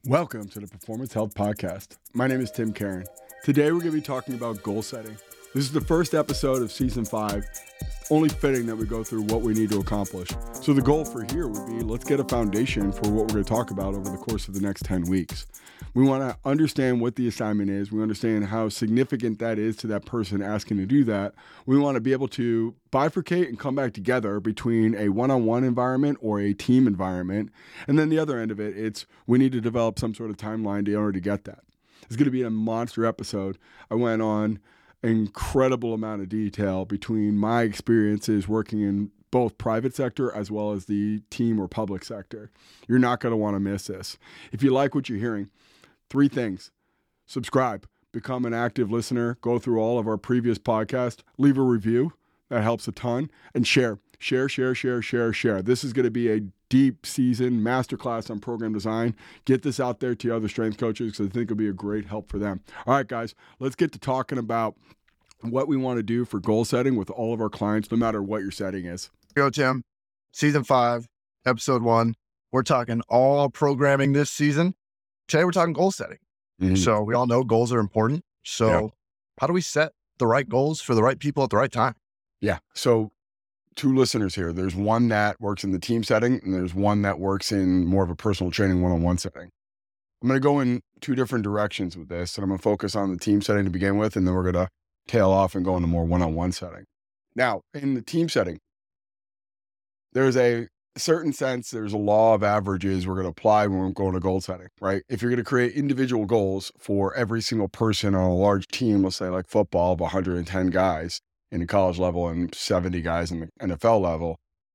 Welcome to the Performance Health Podcast. My name is Tim Karen. Today we're going to be talking about goal setting. This is the first episode of Season 5. Only fitting that we go through what we need to accomplish. So the goal for here would be, let's get a foundation for what we're going to talk about over the course of the next 10 weeks. We want to understand what the assignment is. We understand how significant that is to that person asking to do that. We want to be able to bifurcate and come back together between a one-on-one environment or a team environment. And then the other end of it, it's we need to develop some sort of timeline in order to get that. It's going to be a monster episode. I went on incredible amount of detail between my experiences working in both private sector as well as the team or public sector. You're not going to want to miss this. If you like what you're hearing, 3 things. Subscribe, become an active listener, go through all of our previous podcasts, leave a review. That helps a ton. And share. This is going to be a deep season masterclass on program design. Get this out there to your other strength coaches because I think it'll be a great help for them. All right, guys, let's get to talking about what we want to do for goal setting with all of our clients, no matter what your setting is. Go, Tim. Season 5, episode 1. We're talking all programming this season. Today, we're talking goal setting. So we all know goals are important. So How do we set the right goals for the right people at the right time? Yeah. So 2 listeners here. There's one that works in the team setting, and there's one that works in more of a personal training one-on-one setting. I'm going to go in 2 different directions with this, and I'm going to focus on the team setting to begin with, and then we're going to tail off and go into more one-on-one setting. Now, in the team setting, there's a certain sense, there's a law of averages we're going to apply when we're going to goal setting, right? If you're going to create individual goals for every single person on a large team, let's say like football of 110 guys in the college level and 70 guys in the NFL level,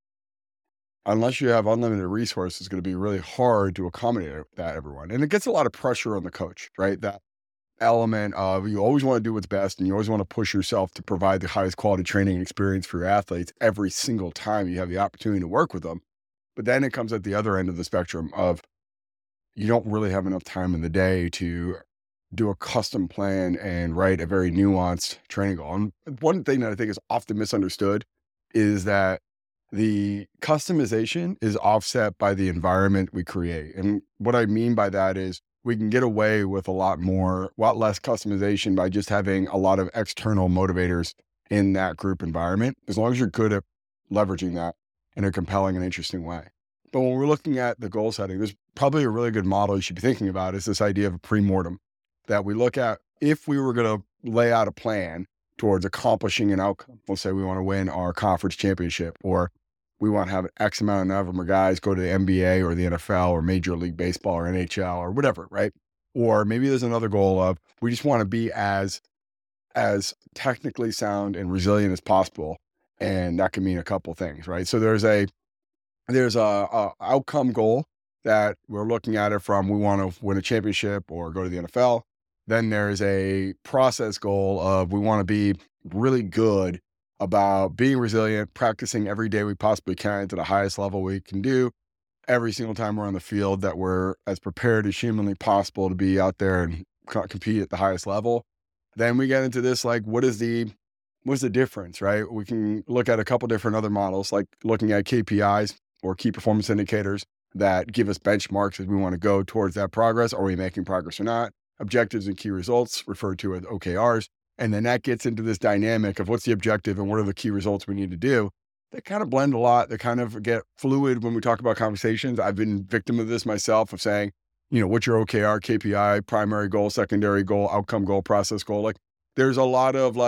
unless you have unlimited resources, it's going to be really hard to accommodate that everyone. And it gets a lot of pressure on the coach, right? That element of you always want to do what's best and you always want to push yourself to provide the highest quality training and experience for your athletes every single time you have the opportunity to work with them. But then it comes at the other end of the spectrum of you don't really have enough time in the day to do a custom plan and write a very nuanced training goal. And one thing that I think is often misunderstood is that the customization is offset by the environment we create. And what I mean by that is we can get away with a lot less customization by just having a lot of external motivators in that group environment, as long as you're good at leveraging that in a compelling and interesting way. But when we're looking at the goal setting, there's probably a really good model you should be thinking about is this idea of a pre-mortem, that we look at if we were going to lay out a plan towards accomplishing an outcome. Let's say we want to win our conference championship, or we want to have X amount of our guys go to the NBA or the NFL or Major League Baseball or NHL or whatever, right? Or maybe there's another goal of we just want to be as technically sound and resilient as possible. And that can mean a couple things, right? So there's a outcome goal that we're looking at it from, we want to win a championship or go to the NFL. Then there's a process goal of we want to be really good about being resilient, practicing every day we possibly can to the highest level we can do. Every single time we're on the field, that we're as prepared as humanly possible to be out there and compete at the highest level. Then we get into this, like, what's the difference, right? We can look at a couple different other models, like looking at KPIs or key performance indicators that give us benchmarks as we want to go towards that progress. Are we making progress or not? Objectives and key results, referred to as OKRs. And then that gets into this dynamic of what's the objective and what are the key results we need to do. They kind of blend a lot. They kind of get fluid when we talk about conversations. I've been victim of this myself, of saying, what's your OKR, KPI, primary goal, secondary goal, outcome goal, process goal? Like, there's a lot of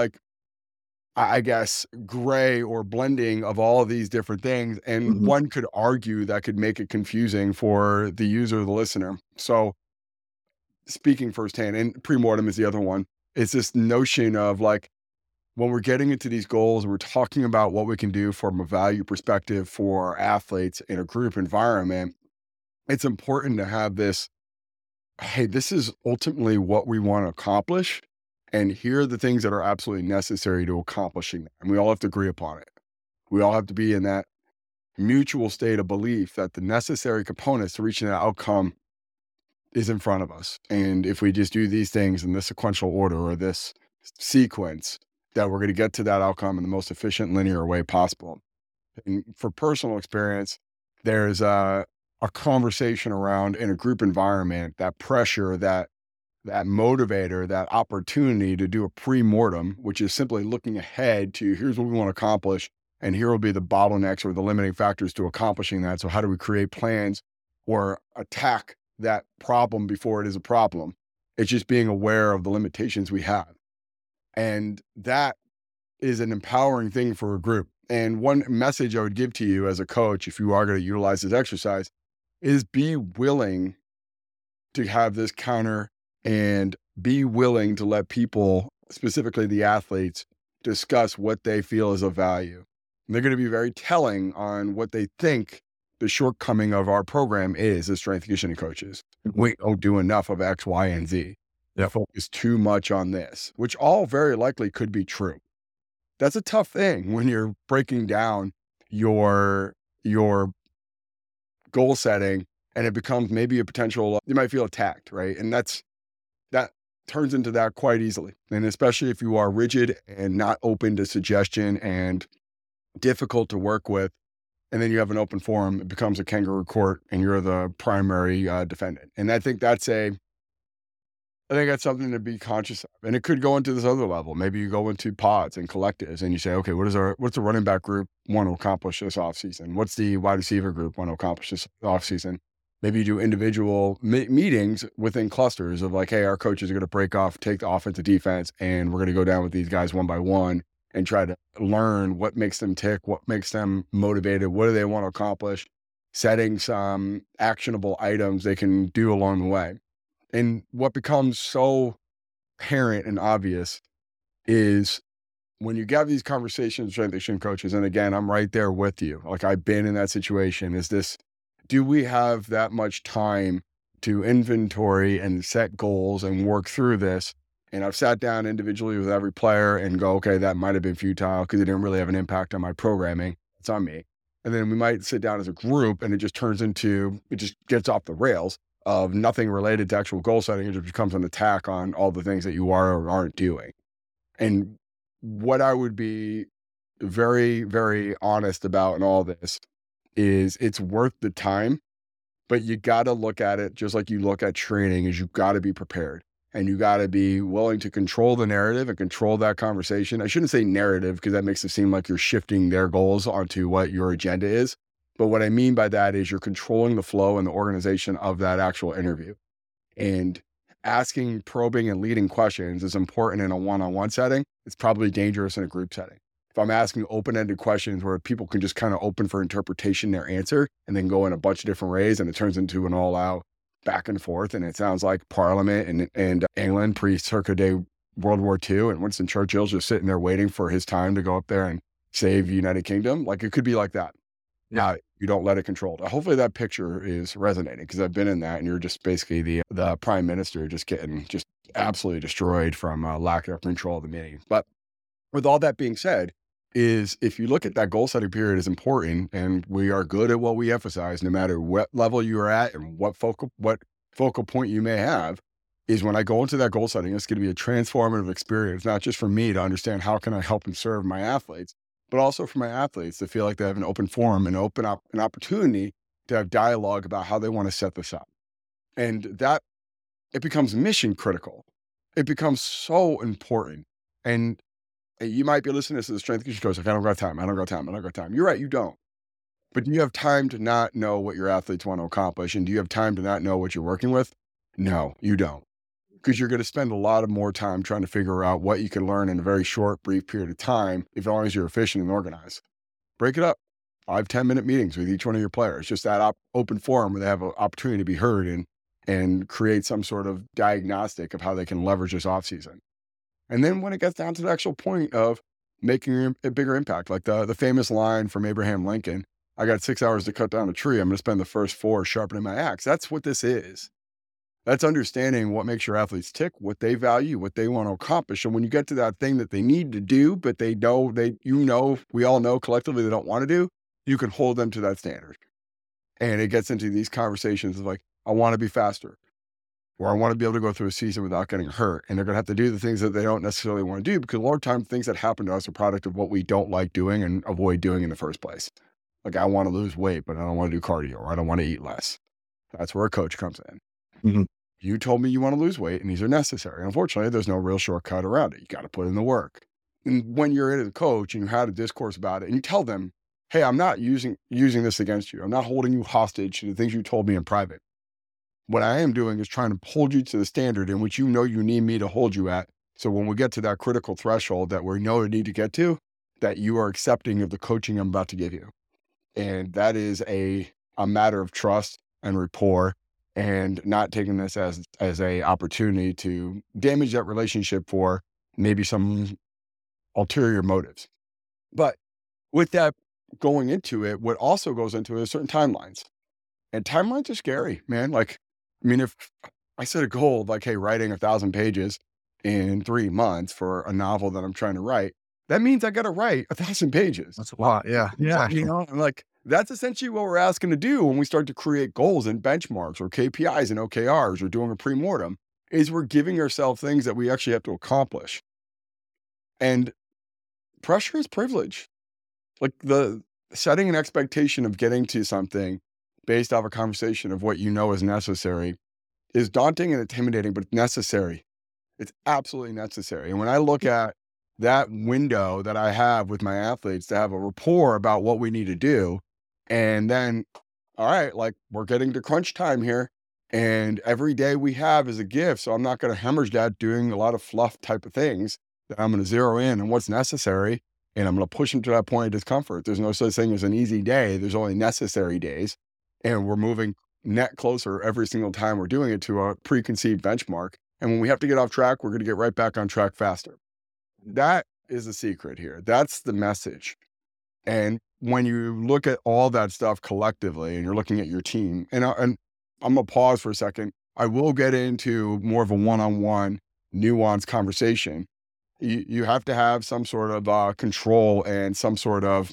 I guess, gray or blending of all of these different things. And one could argue that could make it confusing for the user, the listener. So speaking firsthand, and pre-mortem is the other one, it's this notion of like, when we're getting into these goals, we're talking about what we can do from a value perspective for our athletes in a group environment. It's important to have this, hey, this is ultimately what we want to accomplish. And here are the things that are absolutely necessary to accomplishing that. And we all have to agree upon it. We all have to be in that mutual state of belief that the necessary components to reaching that outcome is in front of us. And if we just do these things in this sequential order or this sequence, that we're going to get to that outcome in the most efficient, linear way possible. And for personal experience, there's a conversation around in a group environment, that pressure, that motivator, that opportunity to do a pre-mortem, which is simply looking ahead to here's what we want to accomplish, and here will be the bottlenecks or the limiting factors to accomplishing that. So how do we create plans or attack that problem before it is a problem? It's just being aware of the limitations we have. And that is an empowering thing for a group. And one message I would give to you as a coach, if you are going to utilize this exercise, is be willing to have this counter and be willing to let people, specifically the athletes, discuss what they feel is of value. And they're going to be very telling on what they think the shortcoming of our program is as strength and conditioning coaches. We don't do enough of X, Y, and Z. They focus too much on this, which all very likely could be true. That's a tough thing when you're breaking down your goal setting and it becomes maybe a potential, you might feel attacked, right? And that turns into that quite easily. And especially if you are rigid and not open to suggestion and difficult to work with, and then you have an open forum, it becomes a kangaroo court and you're the primary defendant. And I think that's something to be conscious of. And it could go into this other level. Maybe you go into pods and collectives and you say, okay, what's the running back group want to accomplish this offseason? What's the wide receiver group want to accomplish this offseason? Maybe you do individual meetings within clusters of like, hey, our coaches are going to break off, take the offense to defense, and we're going to go down with these guys one by one and try to learn what makes them tick, what makes them motivated, what do they want to accomplish, setting some actionable items they can do along the way. And what becomes so apparent and obvious is when you have these conversations with strength and conditioning coaches, and again, I'm right there with you. Like I've been in that situation. Do we have that much time to inventory and set goals and work through this? And I've sat down individually with every player and go, okay, that might've been futile because it didn't really have an impact on my programming. It's on me. And then we might sit down as a group and it just gets off the rails of nothing related to actual goal setting. It just becomes an attack on all the things that you are or aren't doing. And what I would be very, very honest about in all this is it's worth the time, but you got to look at it just like you look at training, is you got to be prepared and you got to be willing to control the narrative and control that conversation. I shouldn't say narrative because that makes it seem like you're shifting their goals onto what your agenda is. But what I mean by that is you're controlling the flow and the organization of that actual interview. And asking, probing, and leading questions is important in a one-on-one setting. It's probably dangerous in a group setting. If I'm asking open-ended questions where people can just kind of open for interpretation their answer and then go in a bunch of different ways and it turns into an all-out back and forth, and it sounds like Parliament and England pre-Circa Day World War II, and Winston Churchill's just sitting there waiting for his time to go up there and save the United Kingdom. Like it could be like that. Yeah. You don't let it control it. Hopefully that picture is resonating because I've been in that and you're just basically the prime minister just getting just absolutely destroyed from lack of control of the meeting. But with all that being said, is if you look at that goal setting period is important and we are good at what we emphasize, no matter what level you're at and what focal point you may have, is when I go into that goal setting, it's going to be a transformative experience, not just for me to understand how can I help and serve my athletes, but also for my athletes to feel like they have an open forum and an opportunity to have dialogue about how they want to set this up. And that it becomes mission critical. It becomes so important. And you might be listening to this as a strength and conditioning coach, like, I don't got time. You're right, you don't. But do you have time to not know what your athletes want to accomplish? And do you have time to not know what you're working with? No, you don't. Because you're going to spend a lot of more time trying to figure out what you can learn in a very short, brief period of time, as long as you're efficient and organized. Break it up. 5-10-minute meetings with each one of your players. Just that open forum where they have an opportunity to be heard and create some sort of diagnostic of how they can leverage this offseason. And then when it gets down to the actual point of making a bigger impact, like the famous line from Abraham Lincoln, I got 6 hours to cut down a tree. I'm going to spend the first 4 sharpening my axe. That's what this is. That's understanding what makes your athletes tick, what they value, what they want to accomplish. And when you get to that thing that they need to do, but we all know collectively they don't want to do, you can hold them to that standard. And it gets into these conversations of like, I want to be faster, or I want to be able to go through a season without getting hurt. And they're going to have to do the things that they don't necessarily want to do, because a lot of times things that happen to us are a product of what we don't like doing and avoid doing in the first place. Like, I want to lose weight, but I don't want to do cardio, or I don't want to eat less. That's where a coach comes in. Mm-hmm. You told me you want to lose weight and these are necessary. Unfortunately, there's no real shortcut around it. You got to put in the work. And when you're in as a coach and you had a discourse about it and you tell them, hey, I'm not using this against you. I'm not holding you hostage to the things you told me in private. What I am doing is trying to hold you to the standard in which you know you need me to hold you at. So when we get to that critical threshold that we know we need to get to, that you are accepting of the coaching I'm about to give you. And that is a matter of trust and rapport, and not taking this as a opportunity to damage that relationship for maybe some ulterior motives. But with that going into it, what also goes into it is certain timelines. And timelines are scary, man. Like, I mean, if I set a goal of like, hey, writing 1,000 pages in 3 months for a novel that I'm trying to write, that means I got to write 1,000 pages. That's a lot. Yeah. Exactly. You know, I'm like, that's essentially what we're asking to do when we start to create goals and benchmarks or KPIs and OKRs or doing a pre-mortem, is we're giving ourselves things that we actually have to accomplish. And pressure is privilege. Like, the setting an expectation of getting to something based off a conversation of what you know is necessary is daunting and intimidating, but it's necessary. It's absolutely necessary. And when I look at that window that I have with my athletes to have a rapport about what we need to do, and then, all right, like, we're getting to crunch time here, and every day we have is a gift. So I'm not going to hemorrhage that doing a lot of fluff type of things. That I'm going to zero in on what's necessary, and I'm going to push them to that point of discomfort. There's no such thing as an easy day. There's only necessary days. And we're moving net closer every single time we're doing it to a preconceived benchmark. And when we have to get off track, we're going to get right back on track faster. That is the secret here. That's the message. And when you look at all that stuff collectively and you're looking at your team, and I'm going to pause for a second. I will get into more of a one-on-one nuanced conversation. You have to have some sort of control and some sort of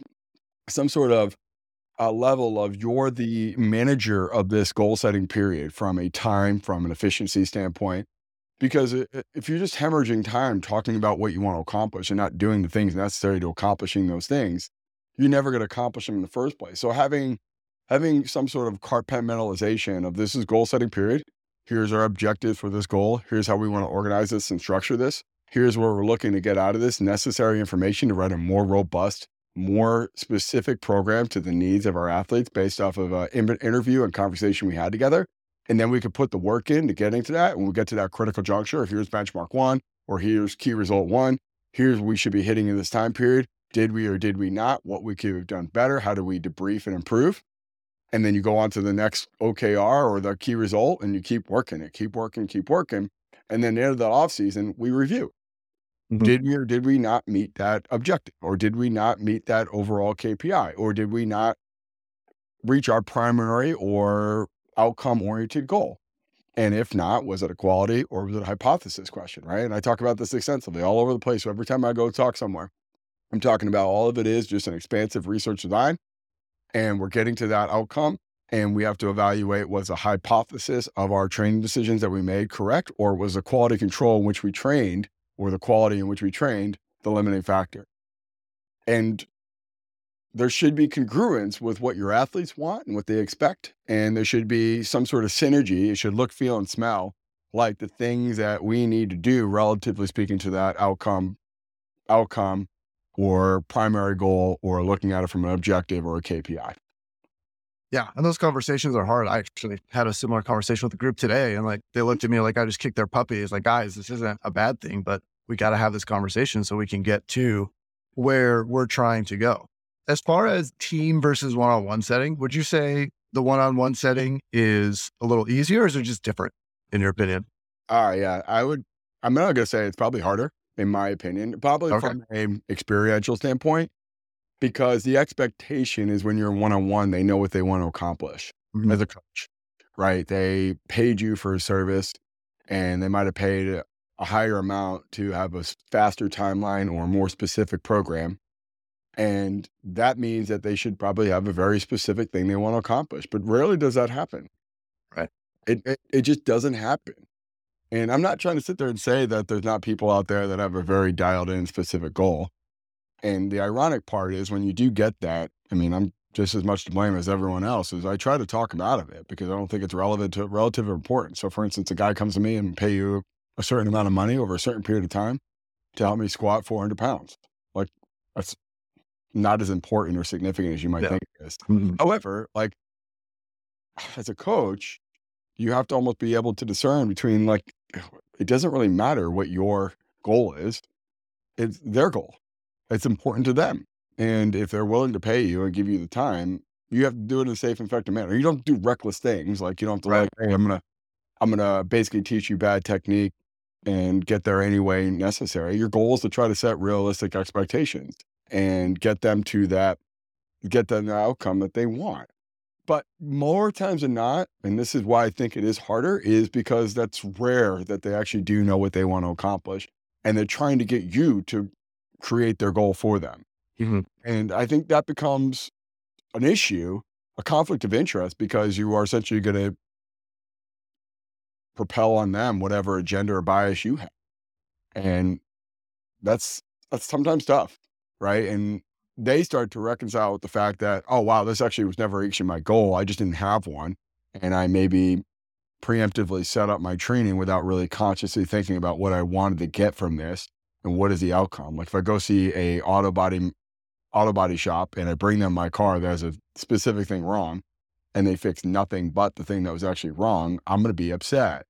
a level of, you're the manager of this goal setting period from an efficiency standpoint. Because if you're just hemorrhaging time talking about what you want to accomplish and not doing the things necessary to accomplishing those things, you're never going to accomplish them in the first place. So having some sort of compartmentalization of, this is goal setting period. Here's our objectives for this goal. Here's how we want to organize this and structure this. Here's where we're looking to get out of this necessary information to write a more robust, more specific program to the needs of our athletes based off of an interview and conversation we had together. And then we could put the work in to getting to that. When we get to that critical juncture, if here's benchmark 1, or here's key result 1, here's what we should be hitting in this time period. Did we or did we not? What we could have done better? How do we debrief and improve? And then you go on to the next OKR or the key result, and you keep working it, keep working. And then at the end of the off season, we review. Mm-hmm. Did we or did we not meet that objective? Or did we not meet that overall KPI? Or did we not reach our primary or outcome-oriented goal? And if not, was it a quality or was it a hypothesis question, right? And I talk about this extensively all over the place. So every time I go talk somewhere, I'm talking about all of it is just an expansive research design, and we're getting to that outcome. And we have to evaluate, was the hypothesis of our training decisions that we made correct, or was the quality control in which we trained, or the quality in which we trained, the limiting factor? And there should be congruence with what your athletes want and what they expect. And there should be some sort of synergy. It should look, feel, and smell like the things that we need to do, relatively speaking, to that outcome or primary goal, or looking at it from an objective or a KPI. Yeah. And those conversations are hard. I actually had a similar conversation with the group today, and like, they looked at me like I just kicked their puppy. It's like, guys, this isn't a bad thing, but we got to have this conversation so we can get to where we're trying to go. As far as team versus one-on-one setting, would you say the one-on-one setting is a little easier, or is it just different in your opinion? Yeah, I'm not going to say it's probably harder, in my opinion, probably from an experiential standpoint, because the expectation is when you're one-on-one, they know what they want to accomplish as a coach, right? They paid you for a service, and they might've paid a higher amount to have a faster timeline or a more specific program. And that means that they should probably have a very specific thing they want to accomplish, but rarely does that happen. Right. It just doesn't happen. And I'm not trying to sit there and say that there's not people out there that have a very dialed in specific goal. And the ironic part is, when you do get that, I mean, I'm just as much to blame as everyone else, is I try to talk them out of it because I don't think it's relative importance. So for instance, a guy comes to me and pay you a certain amount of money over a certain period of time to help me squat 400 pounds. Like, that's not as important or significant as you might think it is. However, like, as a coach, you have to almost be able to discern between, like, it doesn't really matter what your goal is. It's their goal. It's important to them. And if they're willing to pay you and give you the time, you have to do it in a safe and effective manner. You don't do reckless things. Like, you don't have to like, hey, I'm gonna basically teach you bad technique and get there any way necessary. Your goal is to try to set realistic expectations and get them the outcome that they want. But more times than not, and this is why I think it is harder, is because that's rare that they actually do know what they want to accomplish. And they're trying to get you to create their goal for them. And I think that becomes an issue, a conflict of interest, because you are essentially going to propel on them whatever agenda or bias you have. And that's sometimes tough, right? And they start to reconcile with the fact that, oh, wow, this actually was never actually my goal. I just didn't have one. And I maybe preemptively set up my training without really consciously thinking about what I wanted to get from this and what is the outcome. Like, if I go see a auto body shop and I bring them my car that has a specific thing wrong and they fix nothing but the thing that was actually wrong, I'm going to be upset.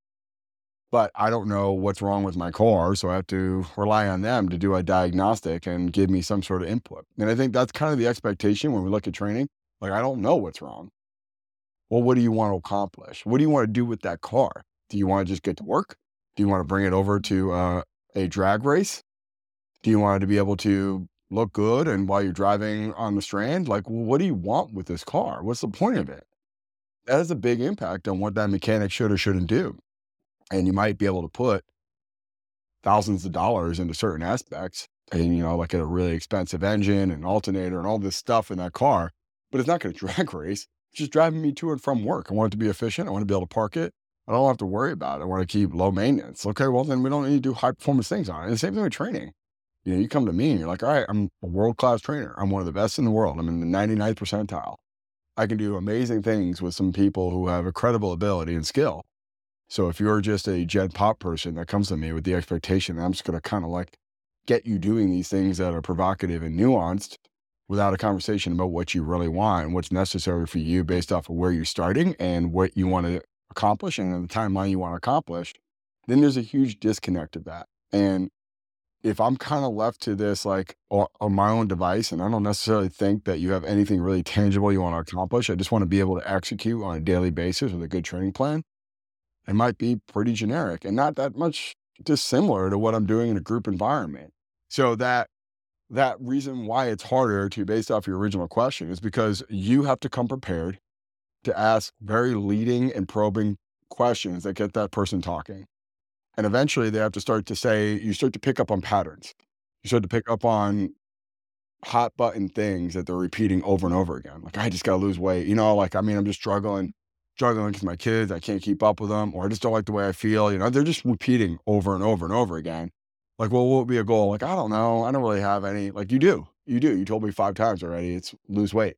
But I don't know what's wrong with my car, so I have to rely on them to do a diagnostic and give me some sort of input. And I think that's kind of the expectation when we look at training. Like, I don't know what's wrong. Well, what do you want to accomplish? What do you want to do with that car? Do you want to just get to work? Do you want to bring it over to a drag race? Do you want it to be able to look good and while you're driving on the Strand? Like, well, what do you want with this car? What's the point of it? That has a big impact on what that mechanic should or shouldn't do. And you might be able to put thousands of dollars into certain aspects and, like a really expensive engine and alternator and all this stuff in that car, but it's not going to drag race. It's just driving me to and from work. I want it to be efficient. I want to be able to park it. I don't have to worry about it. I want to keep low maintenance. Okay, well, then we don't need to do high performance things on it. And the same thing with training. You come to me and you're like, all right, I'm a world-class trainer. I'm one of the best in the world. I'm in the 99th percentile. I can do amazing things with some people who have incredible ability and skill. So if you're just a Gen Pop person that comes to me with the expectation that I'm just going to kind of like get you doing these things that are provocative and nuanced without a conversation about what you really want and what's necessary for you based off of where you're starting and what you want to accomplish and the timeline you want to accomplish, then there's a huge disconnect of that. And if I'm kind of left to this, like on my own device, and I don't necessarily think that you have anything really tangible you want to accomplish, I just want to be able to execute on a daily basis with a good training plan. It might be pretty generic and not that much dissimilar to what I'm doing in a group environment. So that reason why it's harder to, based off your original question, is because you have to come prepared to ask very leading and probing questions that get that person talking. And eventually they have to start to pick up on patterns. You start to pick up on hot button things that they're repeating over and over again. Like, I just got to lose weight. I'm just struggling with my kids. I can't keep up with them, or I just don't like the way I feel. They're just repeating over and over and over again. Like, well, what would be a goal? Like, I don't know. I don't really have any. Like, you do. You told me 5 times already. It's lose weight.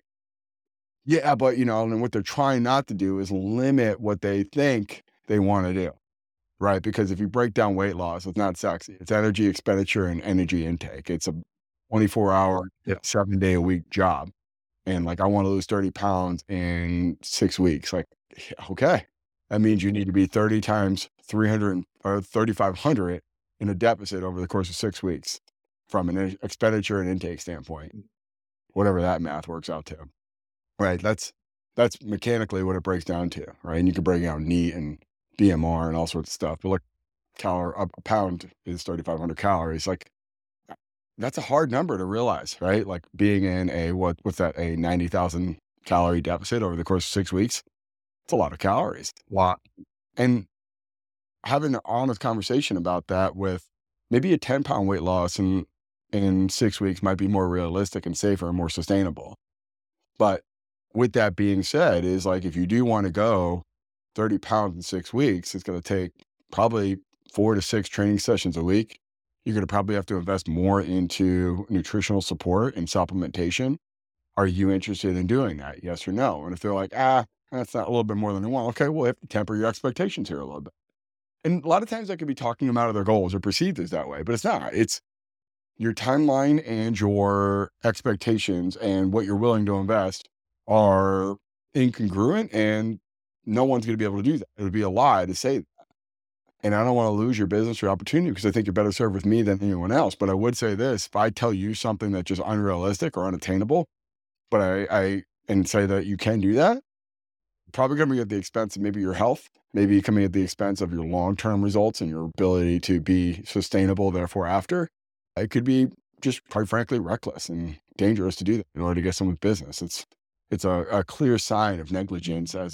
Yeah, but and what they're trying not to do is limit what they think they want to do. Right? Because if you break down weight loss, it's not sexy. It's energy expenditure and energy intake. It's a 24-hour, 7-day-a-week job. And like, I want to lose 30 pounds in 6 weeks. Like, okay. That means you need to be 30 times 300 or 3,500 in a deficit over the course of 6 weeks from an expenditure and intake standpoint, whatever that math works out to. Right? That's mechanically what it breaks down to, right? And you can break down NEAT and BMR and all sorts of stuff. But look, a pound is 3,500 calories. Like, that's a hard number to realize, right? Like, being in a 90,000 calorie deficit over the course of 6 weeks. It's a lot of calories. A lot. And having an honest conversation about that with maybe a 10-pound weight loss in 6 weeks might be more realistic and safer and more sustainable. But with that being said, is like, if you do want to go 30 pounds in 6 weeks, it's going to take probably 4 to 6 training sessions a week. You're going to probably have to invest more into nutritional support and supplementation. Are you interested in doing that? Yes or no? And if they're like, that's not a little bit more than they want. Okay, well, you have to temper your expectations here a little bit. And a lot of times that could be talking them out of their goals or perceived as that way, but it's not. It's your timeline and your expectations and what you're willing to invest are incongruent, and no one's going to be able to do that. It would be a lie to say that. And I don't want to lose your business or opportunity because I think you're better served with me than anyone else. But I would say this, if I tell you something that's just unrealistic or unattainable, but I and say that you can do that, probably going to be at the expense of maybe your health, maybe coming at the expense of your long-term results and your ability to be sustainable, therefore after. It could be just, quite frankly, reckless and dangerous to do that in order to get someone's business. It's a clear sign of negligence as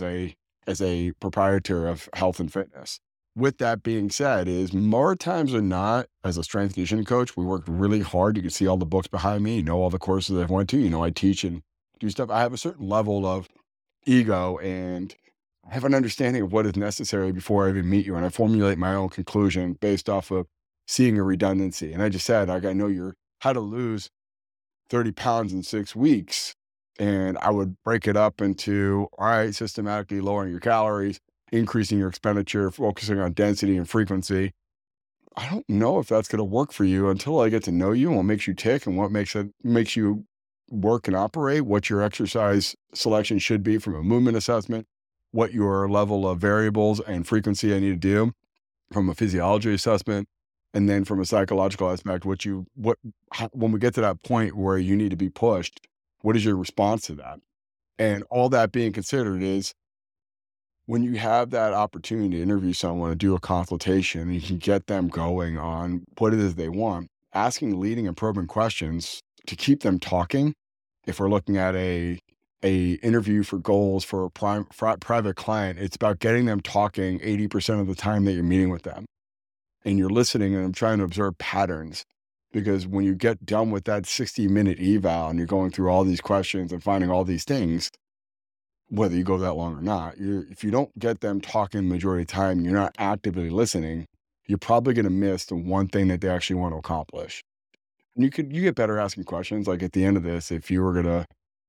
a proprietor of health and fitness. With that being said, is more times than not, as a strength conditioning coach, we worked really hard. You can see all the books behind me, all the courses I've went to, I teach and do stuff. I have a certain level of ego and I have an understanding of what is necessary before I even meet you. And I formulate my own conclusion based off of seeing a redundancy. And I just said, I know you're how to lose 30 pounds in 6 weeks. And I would break it up into, all right, systematically lowering your calories, increasing your expenditure, focusing on density and frequency. I don't know if that's going to work for you until I get to know you and what makes you tick and what makes you work and operate, what your exercise selection should be from a movement assessment, what your level of variables and frequency I need to do from a physiology assessment, and then from a psychological aspect, when we get to that point where you need to be pushed, what is your response to that? And all that being considered is when you have that opportunity to interview someone and do a consultation, and you can get them going on what it is they want, asking leading and probing questions to keep them talking. If we're looking at a interview for goals for a private client, it's about getting them talking 80% of the time that you're meeting with them. And you're listening and I'm trying to observe patterns, because when you get done with that 60-minute eval and you're going through all these questions and finding all these things, whether you go that long or not, if you don't get them talking the majority of the time, you're not actively listening, you're probably going to miss the one thing that they actually want to accomplish. And you get better asking questions. Like at the end of this, if you were going to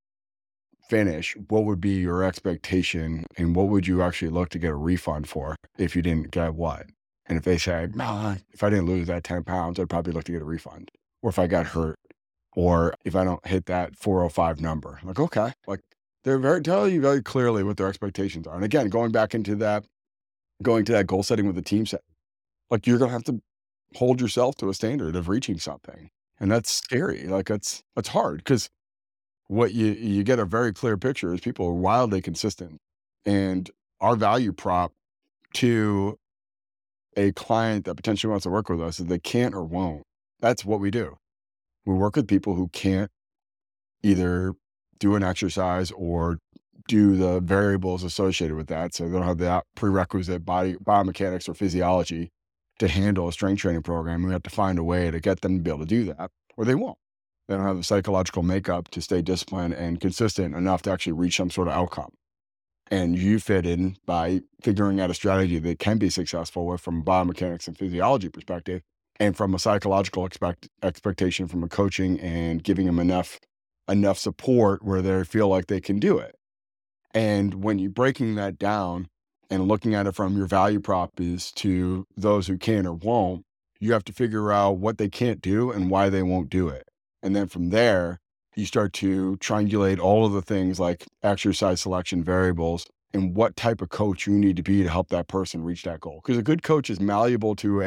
finish, what would be your expectation and what would you actually look to get a refund for if you didn't get what? And if they say, nah, if I didn't lose that 10 pounds, I'd probably look to get a refund. Or if I got hurt, or if I don't hit that 405 number, like, okay, like they're telling you very clearly what their expectations are. And again, going to that goal setting with the team set, like you're going to have to hold yourself to a standard of reaching something. And that's scary. Like that's hard, because what you get a very clear picture is people are wildly consistent. And our value prop to a client that potentially wants to work with us is they can't or won't. That's what we do. We work with people who can't either do an exercise or do the variables associated with that. So they don't have the prerequisite biomechanics or physiology to handle a strength training program. We have to find a way to get them to be able to do that, or they won't. They don't have the psychological makeup to stay disciplined and consistent enough to actually reach some sort of outcome. And you fit in by figuring out a strategy that can be successful with from a biomechanics and physiology perspective, and from a psychological expectation from a coaching and giving them enough support where they feel like they can do it. And when you're breaking that down and looking at it from your value prop is to those who can or won't, you have to figure out what they can't do and why they won't do it. And then from there, you start to triangulate all of the things like exercise selection variables and what type of coach you need to be to help that person reach that goal. Because a good coach is malleable to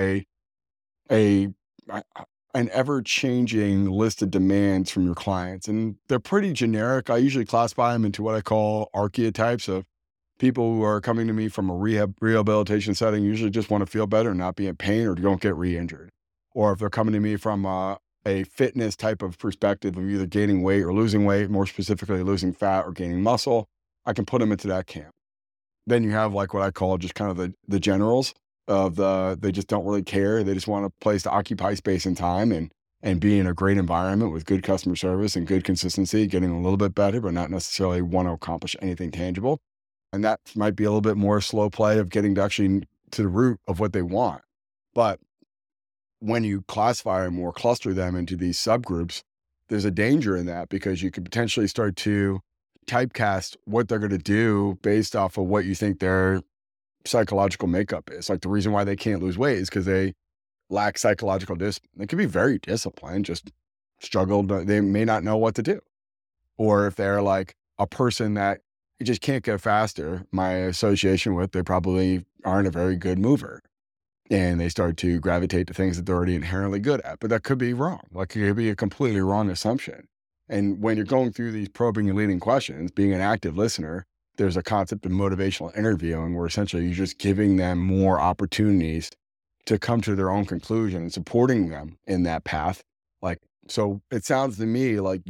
an ever-changing list of demands from your clients. And they're pretty generic. I usually classify them into what I call archetypes of people who are coming to me from a rehabilitation setting, usually just want to feel better and not be in pain or don't get re-injured. Or if they're coming to me from a fitness type of perspective of either gaining weight or losing weight, more specifically losing fat or gaining muscle, I can put them into that camp. Then you have like what I call just kind of the generals of they just don't really care. They just want a place to occupy space and time and be in a great environment with good customer service and good consistency, getting a little bit better, but not necessarily want to accomplish anything tangible. And that might be a little bit more slow play of getting to actually to the root of what they want. But when you classify them or cluster them into these subgroups, there's a danger in that because you could potentially start to typecast what they're going to do based off of what you think their psychological makeup is. Like the reason why they can't lose weight is because they lack psychological discipline. They can be very disciplined, just struggled. They may not know what to do. Or if they're like a person that you just can't get faster, my association with, they probably aren't a very good mover. And they start to gravitate to things that they're already inherently good at. But that could be wrong. Like it could be a completely wrong assumption. And when you're going through these probing and leading questions, being an active listener, there's a concept of motivational interviewing where essentially you're just giving them more opportunities to come to their own conclusion and supporting them in that path. Like, so it sounds to me like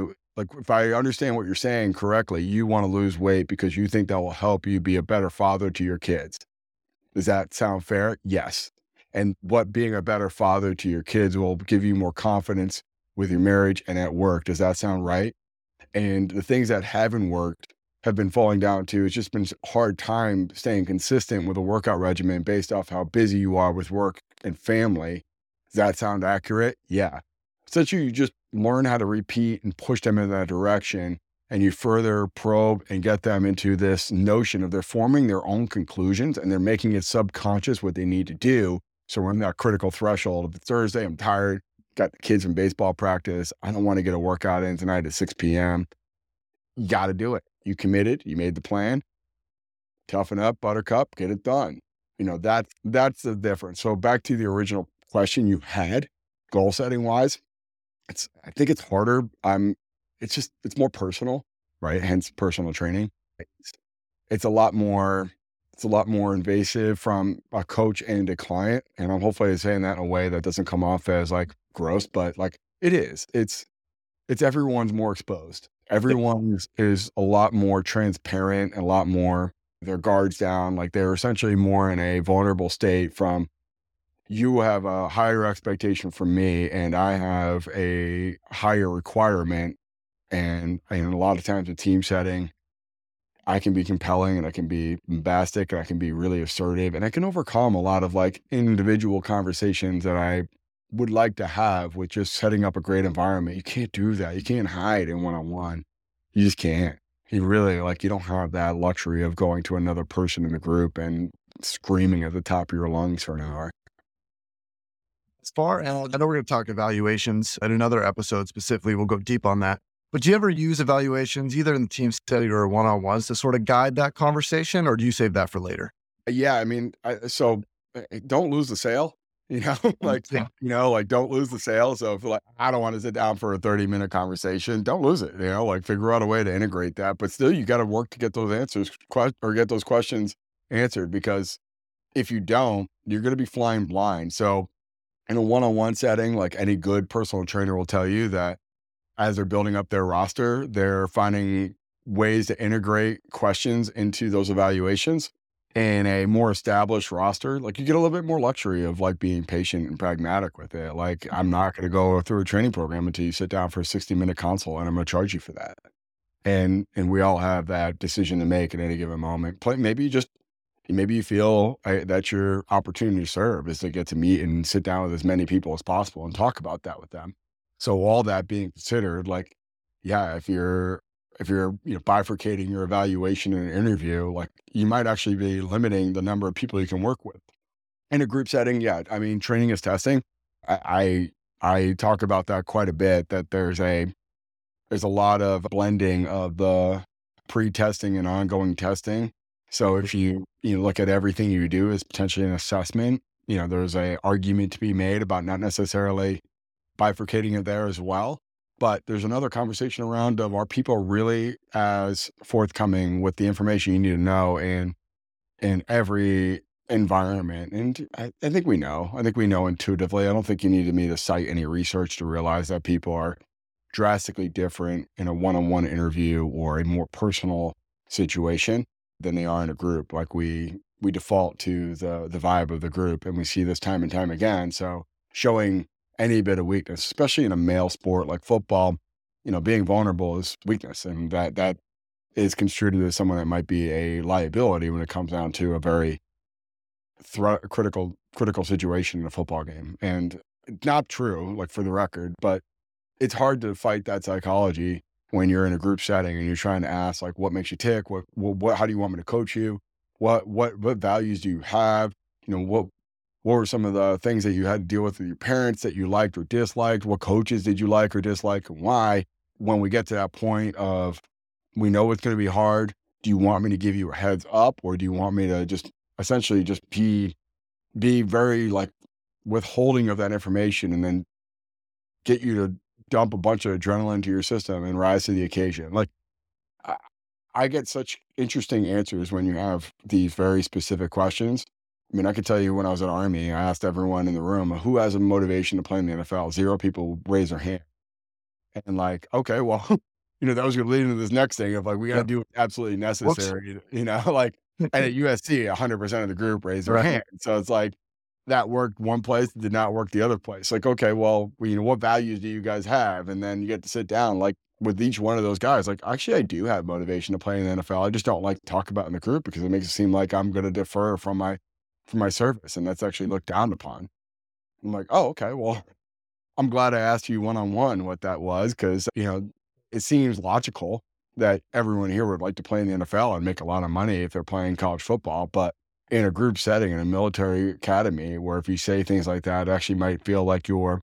if I understand what you're saying correctly, you want to lose weight because you think that will help you be a better father to your kids. Does that sound fair? Yes. And what being a better father to your kids will give you more confidence with your marriage and at work. Does that sound right? And the things that haven't worked have been falling down to, it's just been a hard time staying consistent with a workout regimen based off how busy you are with work and family. Does that sound accurate? Yeah. Essentially, you just learn how to repeat and push them in that direction, and you further probe and get them into this notion of they're forming their own conclusions and they're making it subconscious what they need to do. So we're in that critical threshold of Thursday, I'm tired, got the kids from baseball practice, I don't want to get a workout in tonight at 6 p.m. You got to do it. You committed, you made the plan, toughen up, buttercup, get it done. That's the difference. So back to the original question you had, goal setting wise, I think it's harder. It's more personal, right? Hence personal training. It's a lot more invasive from a coach and a client. And I'm hopefully saying that in a way that doesn't come off as like gross, but like it is. It's everyone's more exposed. Everyone is a lot more transparent, a lot more their guards down. Like they're essentially more in a vulnerable state from, you have a higher expectation from me and I have a higher requirement. And a lot of times in team setting, I can be compelling and I can be bombastic and I can be really assertive and I can overcome a lot of like individual conversations that I would like to have with just setting up a great environment. You can't do that. You can't hide in one-on-one. You just can't. You really you don't have that luxury of going to another person in the group and screaming at the top of your lungs for an hour. As far as, I know we're going to talk evaluations at another episode specifically, we'll go deep on that. But do you ever use evaluations either in the team setting or one-on-ones to sort of guide that conversation, or do you save that for later? Yeah, so don't lose the sale, don't lose the sale. So if I don't want to sit down for a 30-minute conversation, don't lose it, figure out a way to integrate that. But still, you got to work to get those answers or get those questions answered, because if you don't, you're going to be flying blind. So in a one-on-one setting, like any good personal trainer will tell you that as they're building up their roster, they're finding ways to integrate questions into those evaluations. In a more established roster, like you get a little bit more luxury of like being patient and pragmatic with it. Like I'm not going to go through a training program until you sit down for a 60-minute consult and I'm going to charge you for that. And we all have that decision to make at any given moment. Maybe you feel that's your opportunity to serve is to get to meet and sit down with as many people as possible and talk about that with them. So all that being considered, if you're bifurcating your evaluation in an interview, you might actually be limiting the number of people you can work with. In a group setting, training is testing. I talk about that quite a bit, that there's a lot of blending of the pre-testing and ongoing testing. So if you look at everything you do as potentially an assessment, there's a argument to be made about not necessarily bifurcating it there as well. But there's another conversation around of, are people really as forthcoming with the information you need to know in every environment? And I think we know. I think we know intuitively. I don't think you need me to cite any research to realize that people are drastically different in a one-on-one interview or a more personal situation than they are in a group. Like we default to the vibe of the group, and we see this time and time again. So showing any bit of weakness, especially in a male sport like football, being vulnerable is weakness. And that is construed as someone that might be a liability when it comes down to a very critical situation in a football game. And not true, for the record, but it's hard to fight that psychology when you're in a group setting and you're trying to ask, like, what makes you tick? How do you want me to coach you? What values do you have? What were some of the things that you had to deal with your parents that you liked or disliked? What coaches did you like or dislike, and why? When we get to that point of, we know it's going to be hard, do you want me to give you a heads up, or do you want me to just essentially just be very like withholding of that information, and then get you to dump a bunch of adrenaline into your system and rise to the occasion? Like, I get such interesting answers when you have these very specific questions. I mean, I could tell you, when I was at Army, I asked everyone in the room, who has a motivation to play in the NFL? 0 people raised their hand. And like, okay, well, that was going to lead into this next thing of like, we got to do what's absolutely necessary, like, and at USC, 100% of the group raised their hand. So it's like, that worked one place, did not work the other place. Like, okay, well, what values do you guys have? And then you get to sit down, like, with each one of those guys, like, actually, I do have motivation to play in the NFL. I just don't like to talk about it in the group because it makes it seem like I'm going to defer from my service. And that's actually looked down upon. I'm like, oh, okay, well, I'm glad I asked you one-on-one what that was, because, it seems logical that everyone here would like to play in the NFL and make a lot of money if they're playing college football. But in a group setting, in a military academy, where if you say things like that, it actually might feel like you're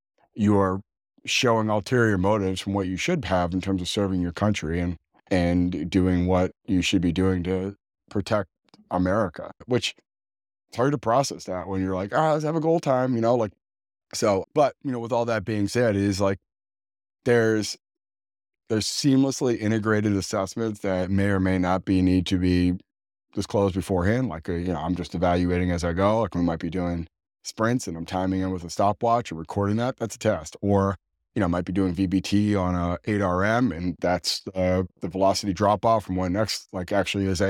showing ulterior motives from what you should have in terms of serving your country and doing what you should be doing to protect America, which it's hard to process that when you're like, let's have a goal time, like, so, but, with all that being said, is like, there's seamlessly integrated assessments that may or may not need to be disclosed beforehand. Like, I'm just evaluating as I go. Like, we might be doing sprints and I'm timing in with a stopwatch or recording that. That's a test. Or, might be doing VBT on a 8RM, and that's the velocity drop off from one next, like, actually is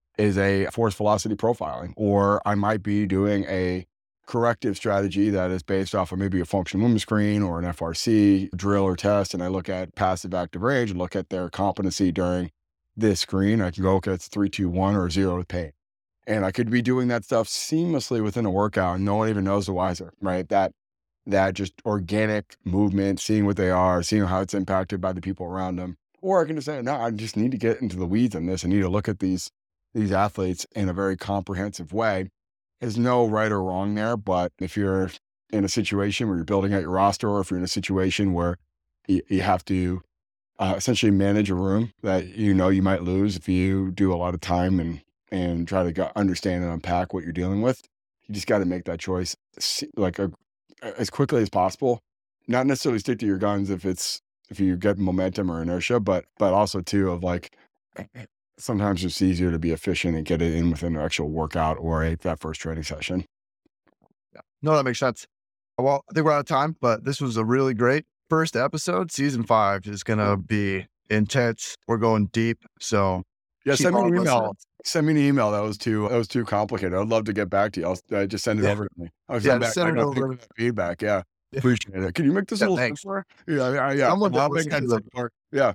a force velocity profiling. Or I might be doing a corrective strategy that is based off of maybe a functional movement screen or an FRC drill or test, and I look at passive active range and look at their competency during this screen. I can go, okay, it's 3, 2, 1 or 0 with pain. And I could be doing that stuff seamlessly within a workout and no one even knows the wiser, right? That just organic movement, seeing what they are, seeing how it's impacted by the people around them. Or I can just say, no, I just need to get into the weeds on this. I need to look at these athletes in a very comprehensive way. There's no right or wrong there, but if you're in a situation where you're building out your roster, or if you're in a situation where you have to essentially manage a room that you might lose if you do a lot of time and try to understand and unpack what you're dealing with, you just got to make that choice like as quickly as possible. Not necessarily stick to your guns if you get momentum or inertia, but also too of like, sometimes it's easier to be efficient and get it in within an actual workout or that first training session. Yeah. No, that makes sense. Well, I think we're out of time, but this was a really great first episode. Season 5 is going to be intense. We're going deep. So yeah, send me an email. Send me an email. That was too complicated. I'd love to get back to you. I'll just send it over to me. Just send it over. Feedback. Yeah. Appreciate it. Can you make this a little simpler? Yeah. Someone I'll make that simpler. Yeah.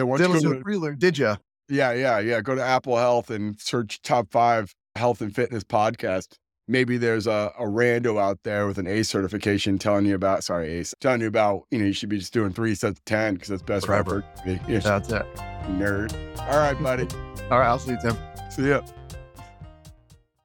Did you? Yeah. Go to Apple Health and search top 5 health and fitness podcast. Maybe there's a rando out there with an ACE certification telling you about, you should be just doing 3 sets of 10 because that's best forever. Yeah. That's it. Nerd. All right, buddy. All right. I'll see you, Tim. See ya.